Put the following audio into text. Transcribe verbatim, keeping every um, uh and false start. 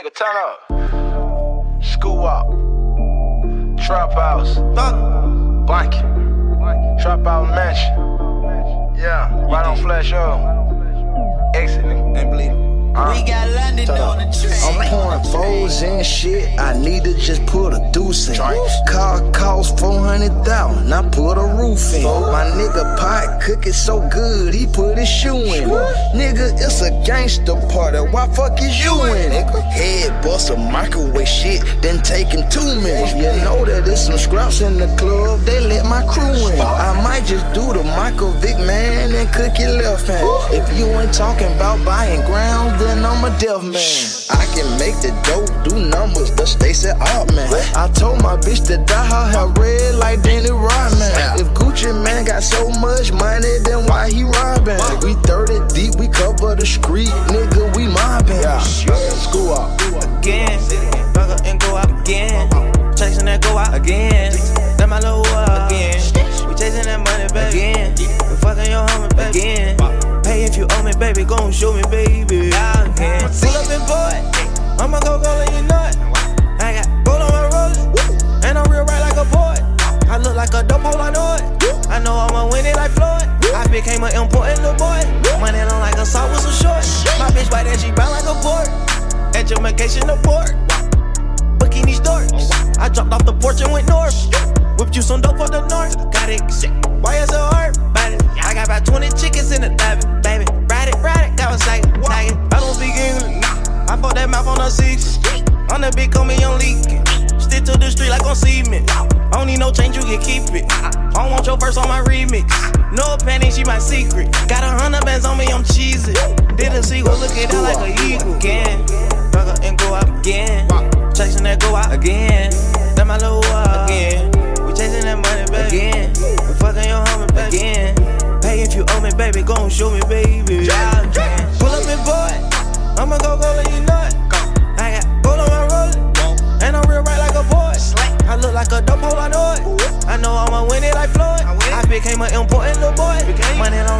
Nigga, turn up. School up. Trap house. Blanket. Trap out mansion. Yeah, right on Flash O. Exit, nigga. Ain't bleeding. Uh, We got London on the train. I'm pouring foes and shit. I need to just put a deuce in. Car cost four hundred thousand. I put a roof in. My nigga pot cooking so good, he put his shoe in. Nigga, it's a gangster party. Why fuck is you in it? Head bust a microwave shit, then taking two minutes. You know that there's some scraps in the club. They let my crew in. I might just do the Michael Vick, man, and cook your left hand. If you ain't talking about buying ground, then I'm a deaf man. I can make the dope do numbers, the Stacey Altman. I told my bitch to dye her hair red like Danny Rodman. If Gucci man got so much money, then why he robbing? We thirty deep, we cover the street, nigga, we mobbing. Yeah. School up Again, back up and go out again. Chasing that go out again. That my little up again. We chasing that money back again. We fucking your homie back again. Hey, if you owe me, baby, gon' show me, baby. I can pull up and boy, I'ma go go let you know it. I got gold on my rollin', and I'm real right like a boy. I look like a dope hole, I know it. I know I'ma win it like Floyd. I became an important little boy. Money on like a saw with some short. My bitch white and she brown like a board. Education abort. Booking these doors. I dropped off the porch and went north. Whipped you some dope for the north. Got it, shit. Why you so hard? Body. I got about twenty chickens in the lobby, baby. Ride it, ride it, got a sight, tag it. I don't speak English. I fought that mouth on the six. On the big, call me young leaking. Stick to the street like on cement. I don't need no change, you can keep it. I don't want your verse on my remix. No panic, she my secret. Got a hundred bands on me, I'm cheesy. Did a sequel, look at that like a eagle. Again, back up and go out again. Chasing that go out again. That my little up again. We chasing that money back again. We fucking your homie back again. Hey, if you owe me, baby, gon' show me, baby. I can pull up and boy, I'ma go go let you know it. I got gold on my rollin', and I'm real right like a boy. I look like a dope hole, I know it. I know I'ma win it like Floyd. I became an important little boy. Money